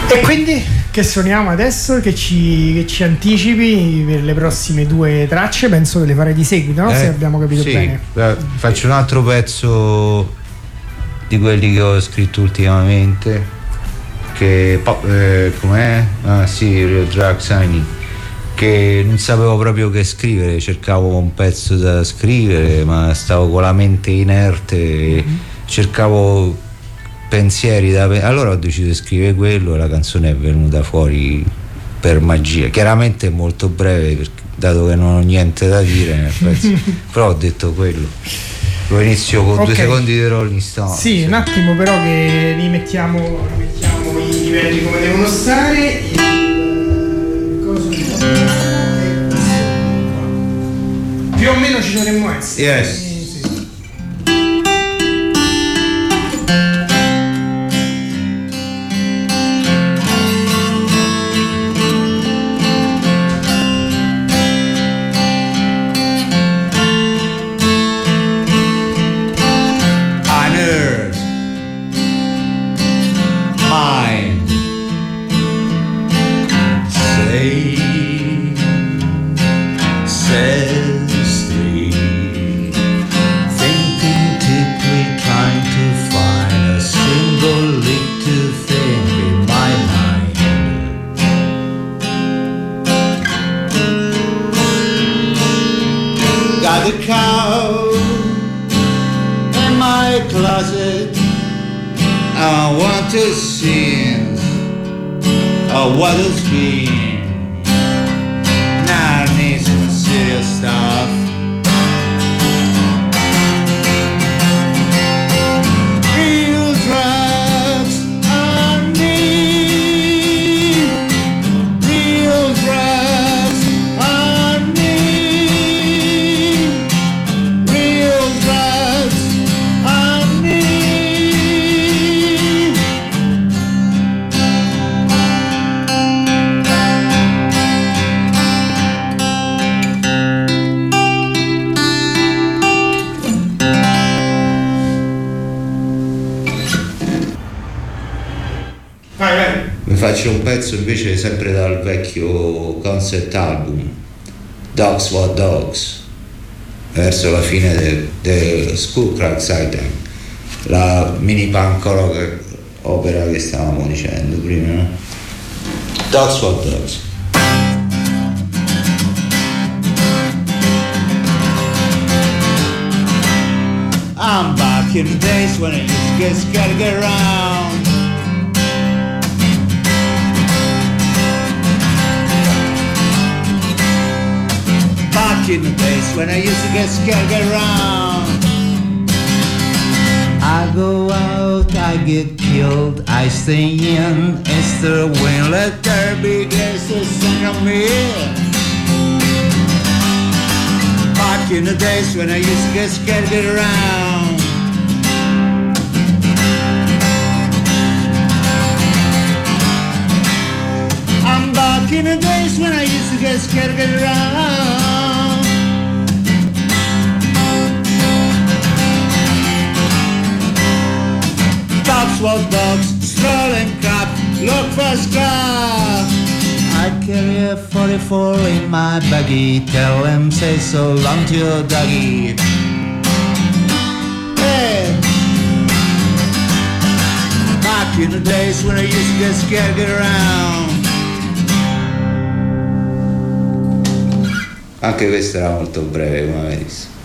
E quindi che suoniamo adesso? Che ci anticipi per le prossime 2 tracce? Penso che le farei di seguito, no? Se abbiamo capito bene. Faccio un altro pezzo di quelli che ho scritto ultimamente, che com'è? Real Drug Signing, che non sapevo proprio che scrivere, cercavo un pezzo da scrivere ma stavo con la mente inerte, cercavo pensieri allora ho deciso di scrivere quello e la canzone è venuta fuori per magia. Chiaramente è molto breve, dato che non ho niente da dire nel pezzo, però ho detto quello. Lo inizio con 2 secondi di Rolling Stone. Sì, un attimo però che rimettiamo i livelli come devono stare. Più o meno ci dovremmo essere. Yes. To see what has been. Now I need some serious stuff. Real drugs I need. Real drugs I need. Real drugs I need. Faccio un pezzo invece sempre dal vecchio concept album Dogs What Dogs, verso la fine del School Crack Sighting, la mini punk rock opera che stavamo dicendo prima, no? Dogs What Dogs. I'm back in the days when I used to get around. Back in the days when I used to get around. I go out, I get killed, I stay in. Instead of win, let there be grace to sing on me. Back in the days when I used to get around. I'm back in the days when I used to get around. Dogs what dogs, strolling crap, look for scrap. I carry a 44 in my baggie, tell him say so long to your doggy. Hey. Back in the days when I used to get around. Anche questa era molto breve, come avete visto.